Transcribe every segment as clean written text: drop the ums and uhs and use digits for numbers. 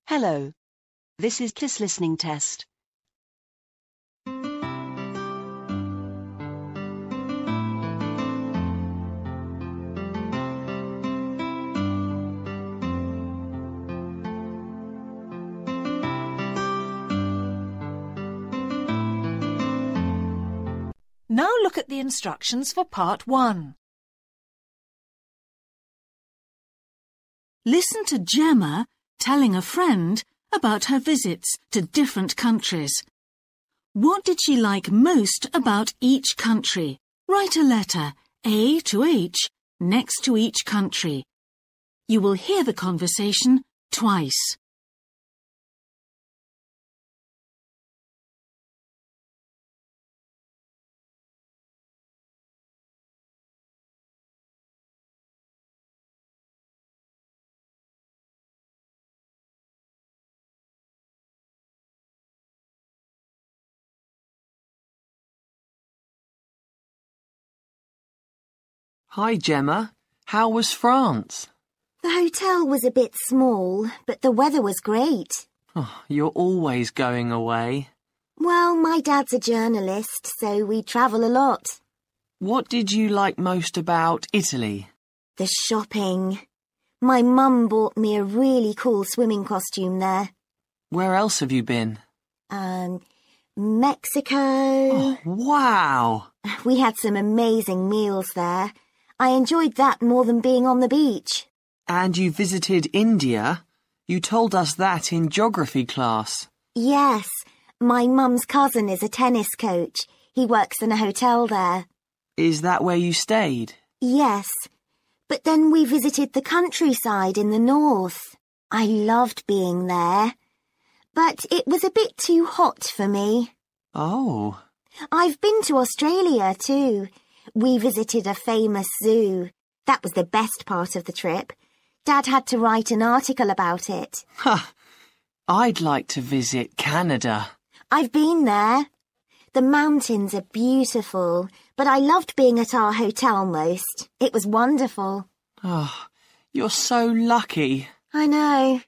Hello, this is KISS listening test. Now look at the instructions for part 1. Listen to Gemma telling a friend about her visits to different countries. What did she like most about each country? Write a letter, A to H, next to each country. You will hear the conversation twice. Hi, Gemma. How was France? The hotel was a bit small, but the weather was great. Oh, you're always going away. Well, my dad's a journalist, so we travel a lot. What did you like most about Italy? The shopping. My mum bought me a really cool swimming costume there. Where else have you been? Mexico. Oh, wow! We had some amazing meals there. I enjoyed that more than being on the beach. And you visited India? You told us that in geography class. Yes, my mum's cousin is a tennis coach. He works in a hotel there. Is that where you stayed? Yes, but then we visited the countryside in the north. I loved being there, but it was a bit too hot for me. Oh. I've been to Australia too. We visited a famous zoo. That was the best part of the trip. Dad had to write an article about it. Ha! I'd like to visit Canada. I've been there. The mountains are beautiful, but I loved being at our hotel most. It was wonderful. Oh, you're so lucky. I know.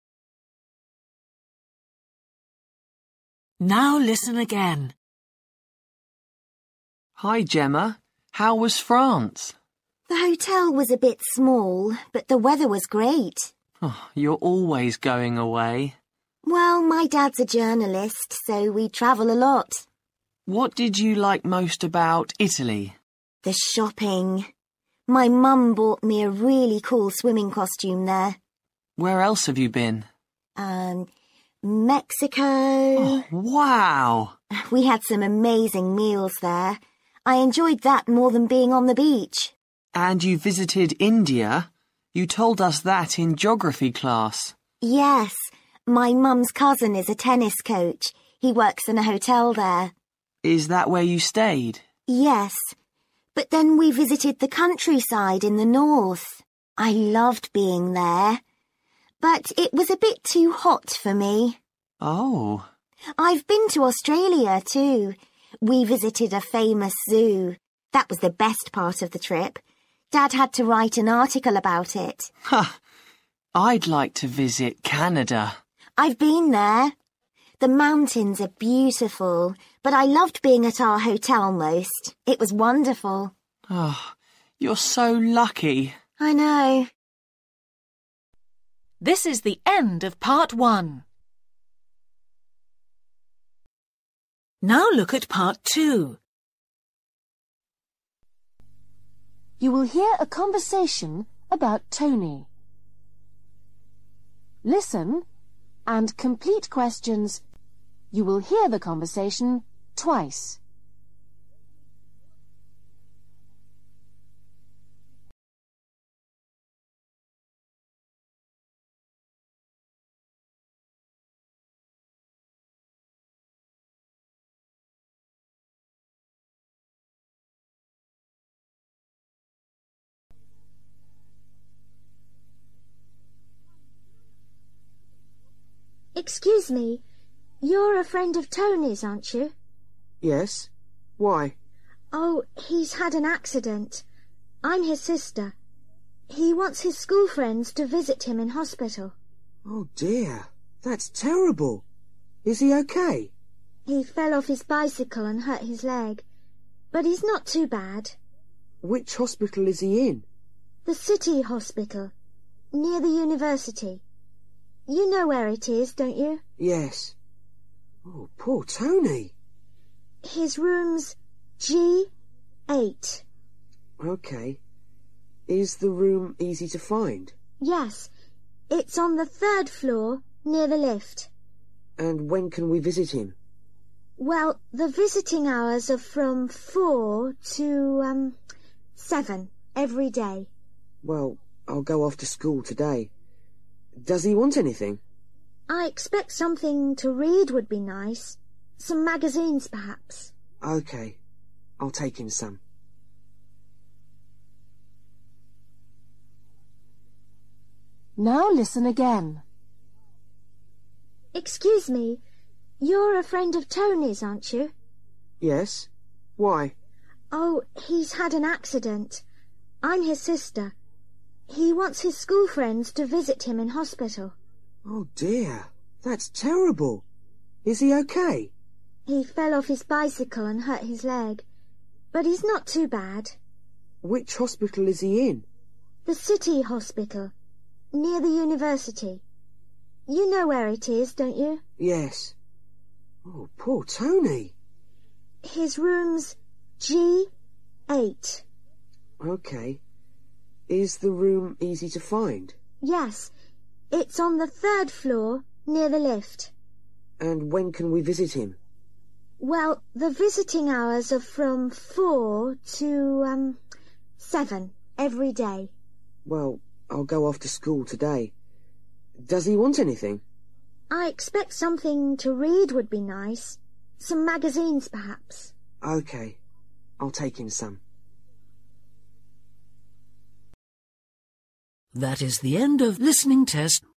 Now listen again. Hi, Gemma. How was France? The hotel was a bit small, but the weather was great. Oh, you're always going away. Well, my dad's a journalist, so we travel a lot. What did you like most about Italy? The shopping. My mum bought me a really cool swimming costume there. Where else have you been? Mexico. Oh, wow! We had some amazing meals there. I enjoyed that more than being on the beach. And you visited India? You told us that in geography class. Yes, my mum's cousin is a tennis coach. He works in a hotel there. Is that where you stayed? Yes, but then we visited the countryside in the north. I loved being there, but it was a bit too hot for me. Oh. I've been to Australia too. We visited a famous zoo. That was the best part of the trip. Dad had to write an article about it. Ha! I'd like to visit Canada. I've been there. The mountains are beautiful, but I loved being at our hotel most. It was wonderful. Oh, you're so lucky. I know. This is the end of part 1. Now look at part 2. You will hear a conversation about Tony. Listen and complete questions. You will hear the conversation twice. Excuse me, you're a friend of Tony's, aren't you? Yes. Why? Oh, he's had an accident. I'm his sister. He wants his school friends to visit him in hospital. Oh dear. That's terrible. Is he okay? He fell off his bicycle and hurt his leg, but he's not too bad. Which hospital is he in? The city hospital, near the university. You know where it is, don't you? Yes. Oh, poor Tony. His room's G8. Okay. Is the room easy to find? Yes, it's on the 3rd floor, near the lift. And when can we visit him? Well, the visiting hours are from 4 to, 7 every day. Well, I'll go off to school today. Does he want anything? I expect something to read would be nice. Some magazines, perhaps. Okay. I'll take him some. Now listen again. Excuse me, you're a friend of Tony's, aren't you? Yes. Why? Oh, he's had an accident. I'm his sister. He wants his school friends to visit him in hospital. Oh dear, that's terrible. Is he okay? He fell off his bicycle and hurt his leg, but he's not too bad. Which hospital is he in? The city hospital, near the university. You know where it is, don't you? Yes. Oh, poor Tony. His room's G8. Okay. Is the room easy to find? Yes, it's on the 3rd floor, near the lift. And when can we visit him? Well, the visiting hours are from 4 to, 7 every day. Well, I'll go off to school today. Does he want anything? I expect something to read would be nice. Some magazines, perhaps. Okay. I'll take him some. That is the end of listening test